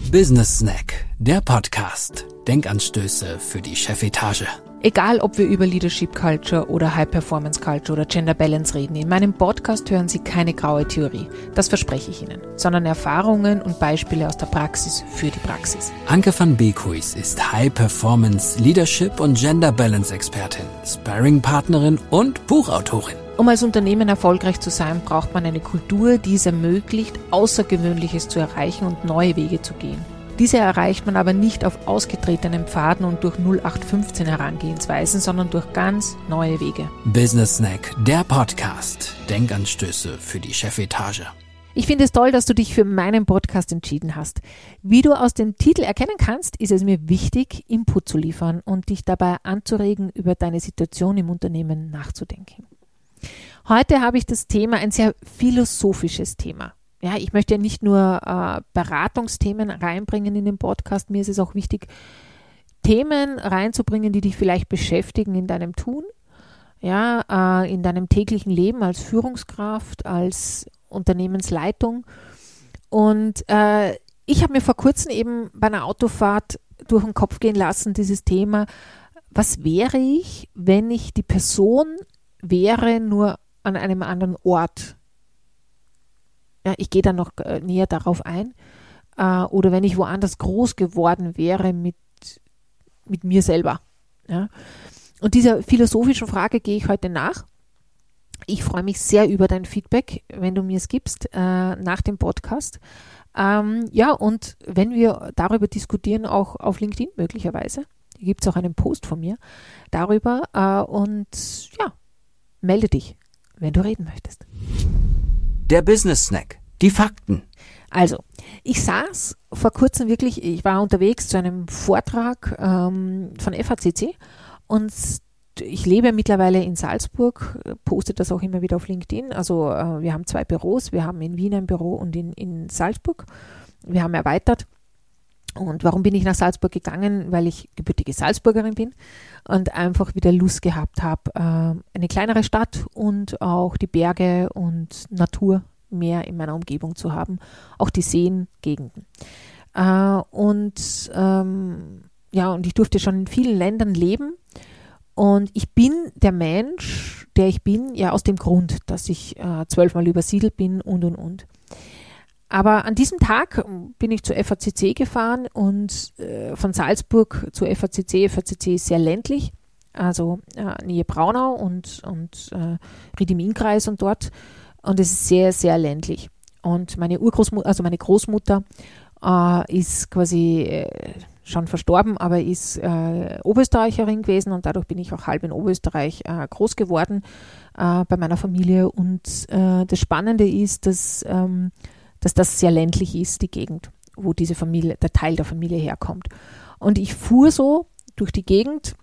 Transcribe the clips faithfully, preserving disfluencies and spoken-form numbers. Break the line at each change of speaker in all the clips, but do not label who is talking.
Business Snack, der Podcast. Denkanstöße für die Chefetage.
Egal, ob wir über Leadership Culture oder High Performance Culture oder Gender Balance reden, in meinem Podcast hören Sie keine graue Theorie, das verspreche ich Ihnen, sondern Erfahrungen und Beispiele aus der Praxis für die Praxis.
Anke van Beekhuis ist High Performance Leadership und Gender Balance Expertin, Sparring-Partnerin und Buchautorin.
Um als Unternehmen erfolgreich zu sein, braucht man eine Kultur, die es ermöglicht, Außergewöhnliches zu erreichen und neue Wege zu gehen. Diese erreicht man aber nicht auf ausgetretenen Pfaden und durch null acht fünfzehn Herangehensweisen, sondern durch ganz neue Wege.
Business Snack, der Podcast. Denkanstöße für die Chefetage.
Ich finde es toll, dass du dich für meinen Podcast entschieden hast. Wie du aus dem Titel erkennen kannst, ist es mir wichtig, Input zu liefern und dich dabei anzuregen, über deine Situation im Unternehmen nachzudenken. Heute habe ich das Thema, ein sehr philosophisches Thema. Ja, ich möchte ja nicht nur äh, Beratungsthemen reinbringen in den Podcast, mir ist es auch wichtig, Themen reinzubringen, die dich vielleicht beschäftigen in deinem Tun, ja, äh, in deinem täglichen Leben als Führungskraft, als Unternehmensleitung. Und äh, ich habe mir vor kurzem eben bei einer Autofahrt durch den Kopf gehen lassen, dieses Thema, was wäre ich, wenn ich die Person wäre, nur an einem anderen Ort? Ja, ich gehe dann noch äh, näher darauf ein. Äh, oder wenn ich woanders groß geworden wäre mit, mit mir selber. Ja. Und dieser philosophischen Frage gehe ich heute nach. Ich freue mich sehr über dein Feedback, wenn du mir es gibst, äh, nach dem Podcast. Ähm, ja, und wenn wir darüber diskutieren, auch auf LinkedIn möglicherweise. Hier gibt es auch einen Post von mir darüber. Äh, und ja, melde dich, wenn du reden möchtest.
Der Business Snack, die Fakten.
Also, ich saß vor kurzem wirklich, ich war unterwegs zu einem Vortrag ähm, von F A C C und ich lebe mittlerweile in Salzburg, poste das auch immer wieder auf LinkedIn. Also äh, wir haben zwei Büros, wir haben in Wien ein Büro und in, in Salzburg. Wir haben erweitert. Und warum bin ich nach Salzburg gegangen? Weil ich gebürtige Salzburgerin bin und einfach wieder Lust gehabt habe, eine kleinere Stadt und auch die Berge und Natur mehr in meiner Umgebung zu haben, auch die Seengegenden. Und ähm, ja, und ich durfte schon in vielen Ländern leben und ich bin der Mensch, der ich bin, ja aus dem Grund, dass ich äh, zwölfmal übersiedelt bin und und und. Aber an diesem Tag bin ich zur F A C C gefahren und äh, von Salzburg zur F A C C. F A C C ist sehr ländlich, also äh, Nähe Braunau und, und äh, Ried im Innkreis und dort. Und es ist sehr, sehr ländlich. Und meine Urgroßmutter, also meine Großmutter äh, ist quasi äh, schon verstorben, aber ist äh, Oberösterreicherin gewesen und dadurch bin ich auch halb in Oberösterreich äh, groß geworden äh, bei meiner Familie. Und äh, das Spannende ist, dass ähm, dass das sehr ländlich ist, die Gegend, wo diese Familie, der Teil der Familie herkommt. Und ich fuhr so durch die Gegend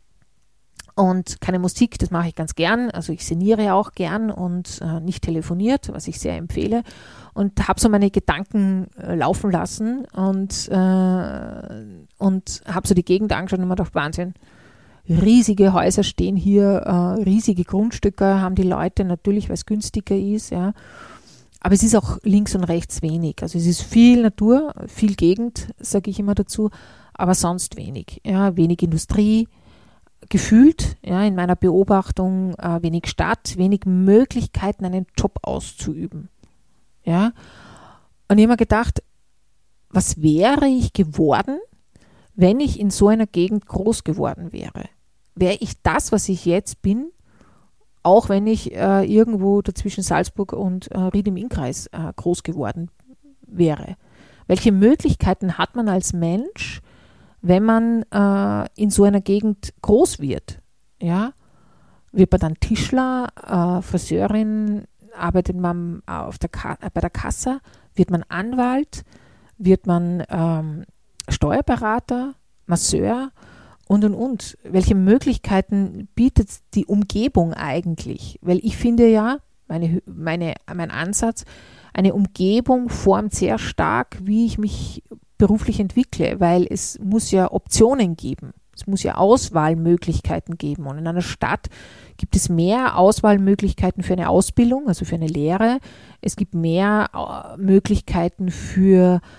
und keine Musik, das mache ich ganz gern, also ich sinniere auch gern und äh, nicht telefoniert, was ich sehr empfehle und habe so meine Gedanken äh, laufen lassen und, äh, und habe so die Gegend angeschaut und mir gedacht, Wahnsinn, riesige Häuser stehen hier, äh, riesige Grundstücke haben die Leute, natürlich, weil es günstiger ist, ja. Aber es ist auch links und rechts wenig. Also es ist viel Natur, viel Gegend, sage ich immer dazu, aber sonst wenig. Ja, wenig Industrie, gefühlt, ja, in meiner Beobachtung äh, wenig Stadt, wenig Möglichkeiten, einen Job auszuüben. Ja. Und ich habe mir gedacht, was wäre ich geworden, wenn ich in so einer Gegend groß geworden wäre? Wäre ich das, was ich jetzt bin, auch wenn ich äh, irgendwo dazwischen Salzburg und äh, Ried im Innkreis äh, groß geworden wäre. Welche Möglichkeiten hat man als Mensch, wenn man äh, in so einer Gegend groß wird? Ja? Wird man dann Tischler, äh, Friseurin, arbeitet man auf der Ka- bei der Kasse, wird man Anwalt, wird man ähm, Steuerberater, Masseur, und und und. Welche Möglichkeiten bietet die Umgebung eigentlich? Weil ich finde ja, meine, meine, mein Ansatz, eine Umgebung formt sehr stark, wie ich mich beruflich entwickle, weil es muss ja Optionen geben. Es muss ja Auswahlmöglichkeiten geben. Und in einer Stadt gibt es mehr Auswahlmöglichkeiten für eine Ausbildung, also für eine Lehre. Es gibt mehr Möglichkeiten für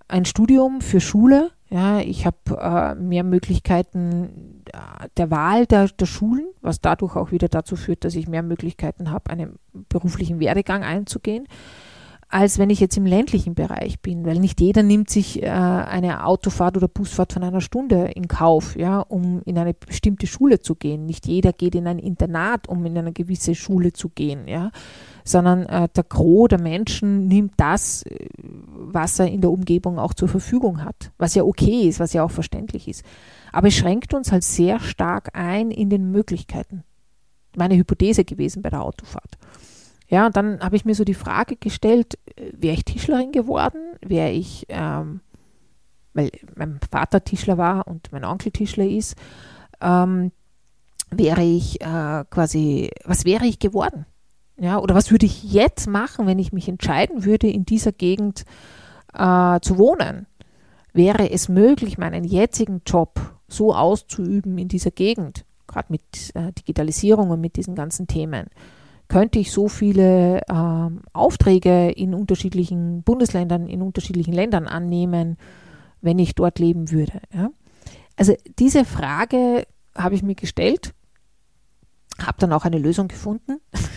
ein Studium für Schule. Ja, ich habe äh, mehr Möglichkeiten der Wahl der, der Schulen, was dadurch auch wieder dazu führt, dass ich mehr Möglichkeiten habe, einen beruflichen Werdegang einzugehen, als wenn ich jetzt im ländlichen Bereich bin, weil nicht jeder nimmt sich äh, eine Autofahrt oder Busfahrt von einer Stunde in Kauf, ja, um in eine bestimmte Schule zu gehen. Nicht jeder geht in ein Internat, um in eine gewisse Schule zu gehen, ja, sondern äh, der Gros der Menschen nimmt das, was er in der Umgebung auch zur Verfügung hat, was ja okay ist, was ja auch verständlich ist. Aber es schränkt uns halt sehr stark ein in den Möglichkeiten. Meine Hypothese gewesen bei der Autofahrt. Ja, und dann habe ich mir so die Frage gestellt, wäre ich Tischlerin geworden? Wäre ich, ähm, weil mein Vater Tischler war und mein Onkel Tischler ist, ähm, wäre ich äh, quasi, was wäre ich geworden? Ja, oder was würde ich jetzt machen, wenn ich mich entscheiden würde, in dieser Gegend äh, zu wohnen? Wäre es möglich, meinen jetzigen Job so auszuüben in dieser Gegend, gerade mit äh, Digitalisierung und mit diesen ganzen Themen? Könnte ich so viele ähm, Aufträge in unterschiedlichen Bundesländern, in unterschiedlichen Ländern annehmen, wenn ich dort leben würde? Ja? Also diese Frage habe ich mir gestellt, habe dann auch eine Lösung gefunden,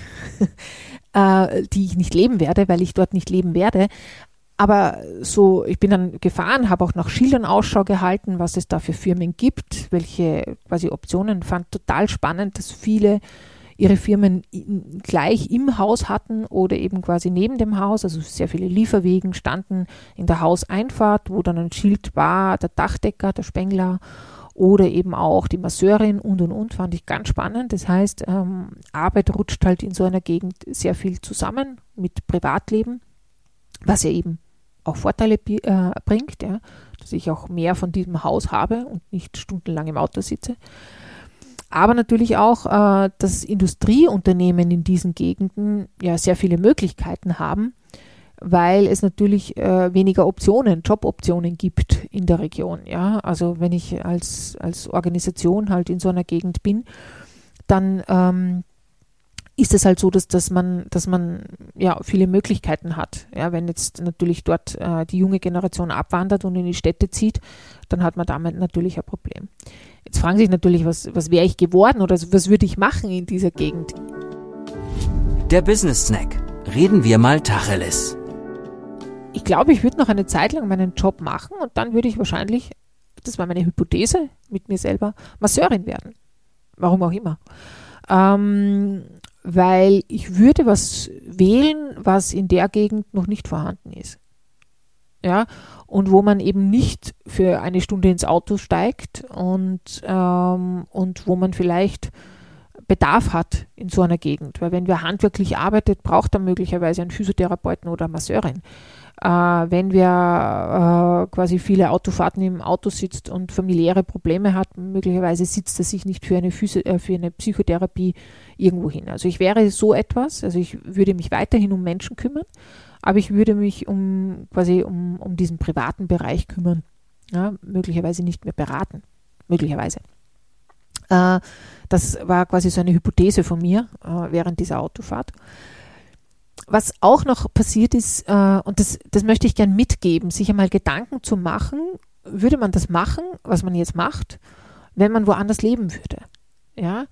äh, die ich nicht leben werde, weil ich dort nicht leben werde. Aber so, ich bin dann gefahren, habe auch nach Schildern Ausschau gehalten, was es da für Firmen gibt, welche quasi Optionen. Fand total spannend, dass viele ihre Firmen gleich im Haus hatten oder eben quasi neben dem Haus. Also sehr viele Lieferwegen standen in der Hauseinfahrt, wo dann ein Schild war, der Dachdecker, der Spengler oder eben auch die Masseurin und und und. Fand ich ganz spannend. Das heißt, ähm, Arbeit rutscht halt in so einer Gegend sehr viel zusammen mit Privatleben, was ja eben auch Vorteile äh, bringt, ja, dass ich auch mehr von diesem Haus habe und nicht stundenlang im Auto sitze. Aber natürlich auch, äh, dass Industrieunternehmen in diesen Gegenden ja sehr viele Möglichkeiten haben, weil es natürlich äh, weniger Optionen, Joboptionen gibt in der Region. Ja? Also wenn ich als, als Organisation halt in so einer Gegend bin, dann ähm, ist es halt so, dass, dass man, dass man ja viele Möglichkeiten hat. Ja, wenn jetzt natürlich dort äh, die junge Generation abwandert und in die Städte zieht, dann hat man damit natürlich ein Problem. Jetzt fragen sich natürlich, was, was wäre ich geworden oder was würde ich machen in dieser Gegend?
Der Business Snack. Reden wir mal Tacheles.
Ich glaube, ich würde noch eine Zeit lang meinen Job machen und dann würde ich wahrscheinlich, das war meine Hypothese mit mir selber, Masseurin werden. Warum auch immer. Ähm, weil ich würde was wählen, was in der Gegend noch nicht vorhanden ist. Ja, und wo man eben nicht für eine Stunde ins Auto steigt und, ähm, und wo man vielleicht Bedarf hat in so einer Gegend. Weil wenn wer handwerklich arbeitet, braucht er möglicherweise einen Physiotherapeuten oder eine Masseurin. Äh, wenn wer äh, quasi viele Autofahrten im Auto sitzt und familiäre Probleme hat, möglicherweise sitzt er sich nicht für eine, Physio- äh, für eine Psychotherapie irgendwo hin. Also ich wäre so etwas, also ich würde mich weiterhin um Menschen kümmern, aber ich würde mich um quasi um, um diesen privaten Bereich kümmern. Ja, möglicherweise nicht mehr beraten. Möglicherweise. Äh, das war quasi so eine Hypothese von mir äh, während dieser Autofahrt. Was auch noch passiert ist, äh, und das, das möchte ich gern mitgeben, sich einmal Gedanken zu machen, würde man das machen, was man jetzt macht, wenn man woanders leben würde. Ja?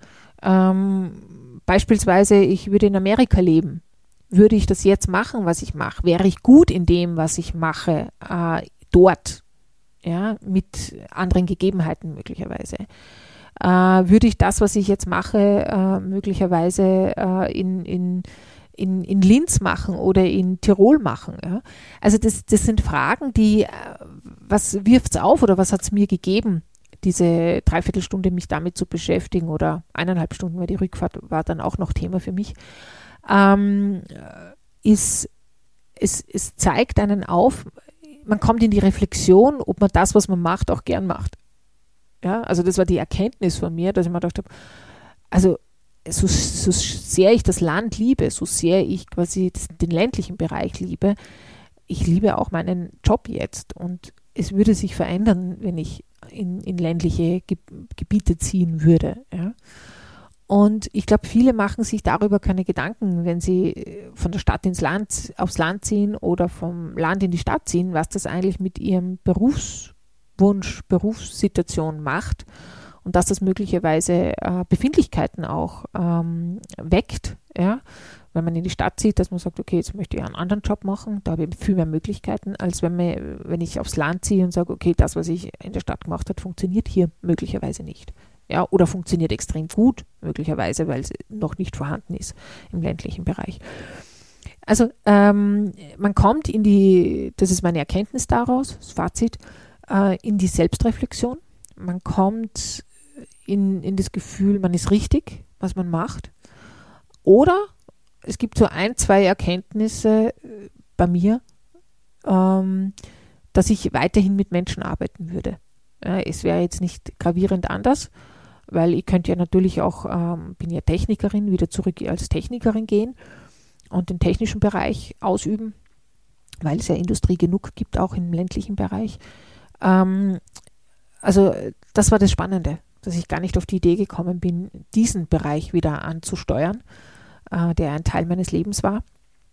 Ähm, beispielsweise, ich würde in Amerika leben. Würde ich das jetzt machen, was ich mache? Wäre ich gut in dem, was ich mache, äh, dort? Ja, mit anderen Gegebenheiten möglicherweise. Äh, würde ich das, was ich jetzt mache, äh, möglicherweise äh, in, in, in, in Linz machen oder in Tirol machen? Ja? Also das, das sind Fragen, die, äh, was wirft es auf oder was hat es mir gegeben, diese Dreiviertelstunde mich damit zu beschäftigen oder eineinhalb Stunden, weil die Rückfahrt war dann auch noch Thema für mich. Ähm, ist, es, es zeigt einen auf, man kommt in die Reflexion, ob man das, was man macht, auch gern macht. Ja, also das war die Erkenntnis von mir, dass ich mir gedacht habe, also so, so sehr ich das Land liebe, so sehr ich quasi das, den ländlichen Bereich liebe, ich liebe auch meinen Job jetzt und es würde sich verändern, wenn ich in, in ländliche Ge- Gebiete ziehen würde. Ja. Und ich glaube, viele machen sich darüber keine Gedanken, wenn sie von der Stadt ins Land, aufs Land ziehen oder vom Land in die Stadt ziehen, was das eigentlich mit ihrem Berufswunsch, Berufssituation macht und dass das möglicherweise äh, Befindlichkeiten auch ähm, weckt, ja. Wenn man in die Stadt zieht, dass man sagt, okay, jetzt möchte ich einen anderen Job machen, da habe ich viel mehr Möglichkeiten, als wenn, man, wenn ich aufs Land ziehe und sage, okay, das, was ich in der Stadt gemacht habe, funktioniert hier möglicherweise nicht. Ja, oder funktioniert extrem gut, möglicherweise, weil es noch nicht vorhanden ist im ländlichen Bereich. Also ähm, man kommt in die, das ist meine Erkenntnis daraus, das Fazit, äh, in die Selbstreflexion. Man kommt in, in das Gefühl, man ist richtig, was man macht. Oder es gibt so ein, zwei Erkenntnisse bei mir, ähm, dass ich weiterhin mit Menschen arbeiten würde. Ja, es wäre jetzt nicht gravierend anders, weil ich könnte ja natürlich auch, ähm, bin ja Technikerin, wieder zurück als Technikerin gehen und den technischen Bereich ausüben, weil es ja Industrie genug gibt, auch im ländlichen Bereich. Ähm, also das war das Spannende, dass ich gar nicht auf die Idee gekommen bin, diesen Bereich wieder anzusteuern, äh, der ein Teil meines Lebens war.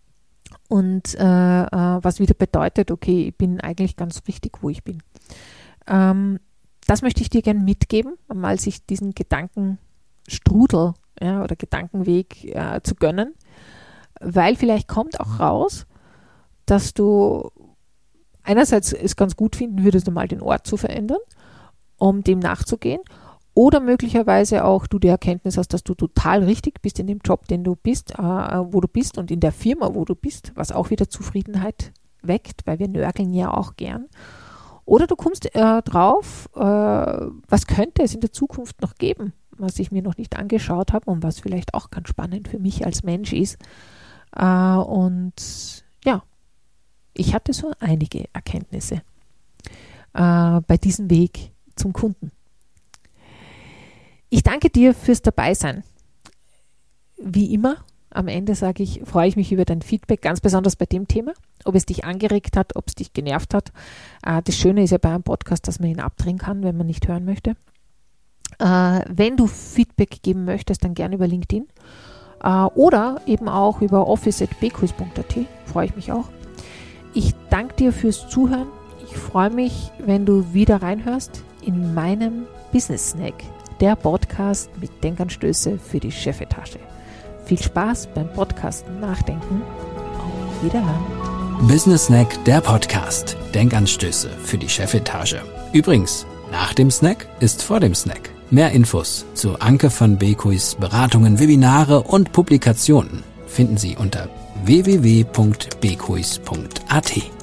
Und äh, äh, was wieder bedeutet, okay, ich bin eigentlich ganz richtig, wo ich bin. Ähm, Das möchte ich dir gerne mitgeben, mal sich diesen Gedankenstrudel ja, oder Gedankenweg äh, zu gönnen, weil vielleicht kommt auch raus, dass du einerseits es ganz gut finden würdest, mal den Ort zu verändern, um dem nachzugehen, oder möglicherweise auch du die Erkenntnis hast, dass du total richtig bist in dem Job, den du bist, äh, wo du bist und in der Firma, wo du bist, was auch wieder Zufriedenheit weckt, weil wir nörgeln ja auch gern. Oder du kommst äh, drauf, äh, was könnte es in der Zukunft noch geben, was ich mir noch nicht angeschaut habe und was vielleicht auch ganz spannend für mich als Mensch ist. Äh, und ja, ich hatte so einige Erkenntnisse äh, bei diesem Weg zum Kunden. Ich danke dir fürs Dabeisein. Wie immer, am Ende sage ich, freue ich mich über dein Feedback, ganz besonders bei dem Thema, ob es dich angeregt hat, ob es dich genervt hat. Äh, das Schöne ist ja bei einem Podcast, dass man ihn abdrehen kann, wenn man nicht hören möchte. Äh, wenn du Feedback geben möchtest, dann gerne über LinkedIn äh, oder eben auch über office at bequiz punkt a t, freue ich mich auch. Ich danke dir fürs Zuhören. Ich freue mich, wenn du wieder reinhörst in meinem Business Snack, der Podcast mit Denkanstöße für die Chefetage. Viel Spaß beim Podcasten nachdenken. Auf Wiederhören.
Business Snack, der Podcast. Denkanstöße für die Chefetage. Übrigens, nach dem Snack ist vor dem Snack. Mehr Infos zu Anke van Beekuys Beratungen, Webinare und Publikationen finden Sie unter w w w punkt beekuis punkt a t.